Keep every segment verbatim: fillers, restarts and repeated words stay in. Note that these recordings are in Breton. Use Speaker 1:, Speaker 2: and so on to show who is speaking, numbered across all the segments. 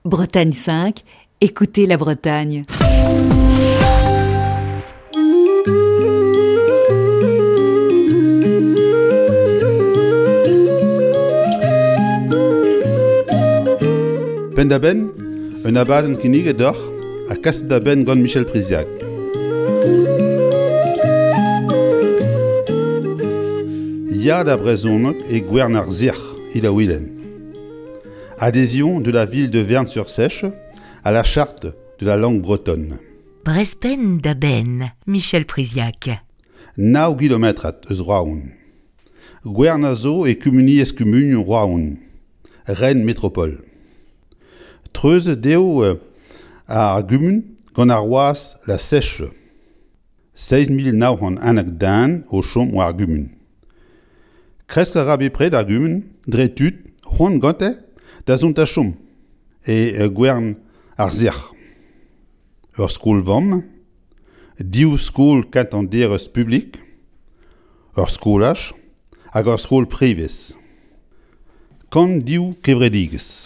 Speaker 1: Bretagne cinq, écoutez la Bretagne.
Speaker 2: Ben da ben, un abadenn kinniget d'or, a kaset da ben gant Michel Priziac. Ya da brezhoneg e gouern ar zirc'h, il a ouilen. Adhésion de la ville de Vern-sur-Seiche à la charte de la langue bretonne.
Speaker 3: Brespen da ben, Michel Priziac.
Speaker 2: Naw kilometrat eus Roaoun. Gouern a zo e kumuni eskumun Roaoun. Rennes métropole. Treuze deo euh, ar gumun gant ar oas la Seiche. seize mil naw an anak dan o chom war gumun. Kresk a rabe pred ar gumun, dre tud, c'hoant gante, da zont a chom, e euh, gouern ar zirc'h. Ur skol vamm, div skol kant an derez publik, ur skolaj, hag ur skol privez. Kant div kevredigez.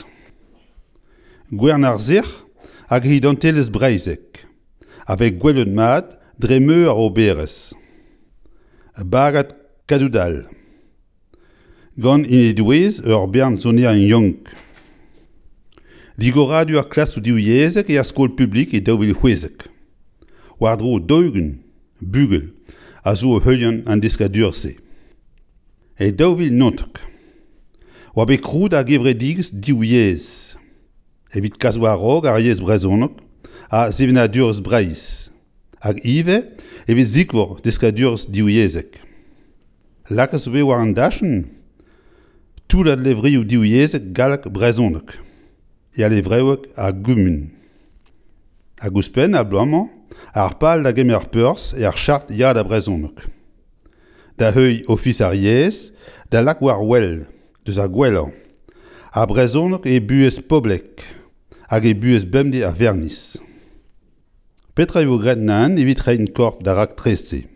Speaker 2: Gouern ar zirc'h hag hi dantelez breizek, avek gwelet mat dre meur ar oberez. Bagat kadoudal. Gant inedouez ur bern zoner en yonk. Digoradu ar klas o divyezek e ar skol publik e daouvel c'hwezek. War dro deugen, bugel, a zo o heulian an deskadur-se. E daouvel nontek. War bet kroud ar gevredigez divyez. Evit kazwa rog ar yez brezhoneg a zevenadur breiz. Hag ive evit zikvor deskadur divyezek. Lakaz be war an dachen, tout la levri ou divyezek galak brezhoneg. E a levrewek a gumun. A gouspen a bloaman, ar pal da gemer peurs e ar chart ya da brezhoneg. Da heuil office ar yez, da lak war wel, deus a gwellañ. A brezhoneg e buez poblek, hag e buez bemde a vernis. Petra evo gret nan evit rein korp da rak trese.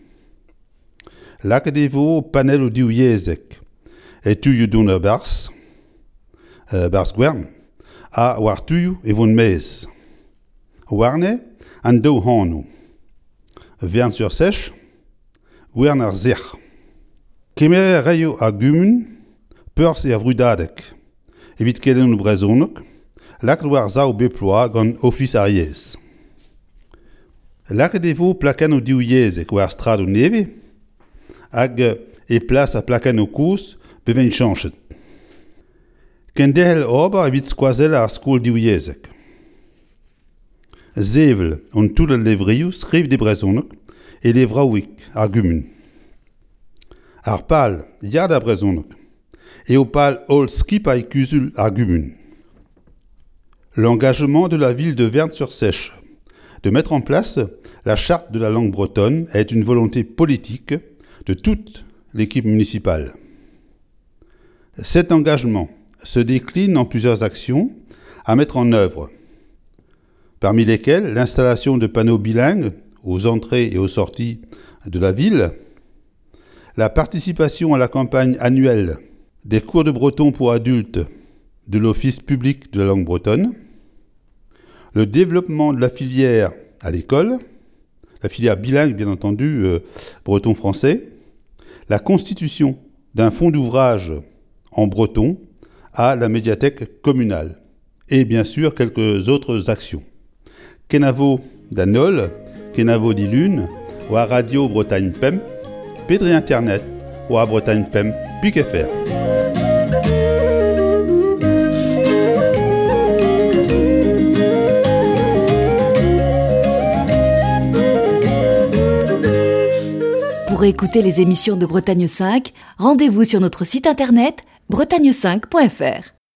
Speaker 2: Lak evo panel o divyezek, e tuioù don ur bars, euh, bars gouern, a war tuioù evon mez. Warne, an daou hano. Vern-sur-Seiche, gouern ar zirc'h. Kemer reio a gumun, peurs e a vrudadek. Evit kelen o brezhoneg, lak war zao beploa gant office ar yez. Lak evo plakan o divyezek war strad o neve, hag e plas a plakan o kous beven chanchet. Ken dehel ober evit skoazel ar skol divyezek. Zevel on tout al levrioù skriv de brezhoneg e levraouik ar gumun. Ar pal ya da brezhoneg e o pal ol skip a ekuzul ar gumun. L'engagement de la ville de Vern-sur-Seiche de mettre en place la charte de la langue bretonne est une volonté politique de toute l'équipe municipale. Cet engagement se décline en plusieurs actions à mettre en œuvre, parmi lesquelles l'installation de panneaux bilingues aux entrées et aux sorties de la ville, la participation à la campagne annuelle des cours de breton pour adultes de l'Office public de la langue bretonne, le développement de la filière à l'école, la filière bilingue bien entendu, euh, breton-français, la constitution d'un fonds d'ouvrage en breton à la médiathèque communale, et bien sûr quelques autres actions. Kenavo d'Anol, Kenavo d'Ilune, ou à Radio Bretagne P E M, Pédri Internet, ou à Bretagne P E M, puis que faire.
Speaker 1: Pour écouter les émissions de Bretagne cinq, rendez-vous sur notre site internet bretagne cinq point f r.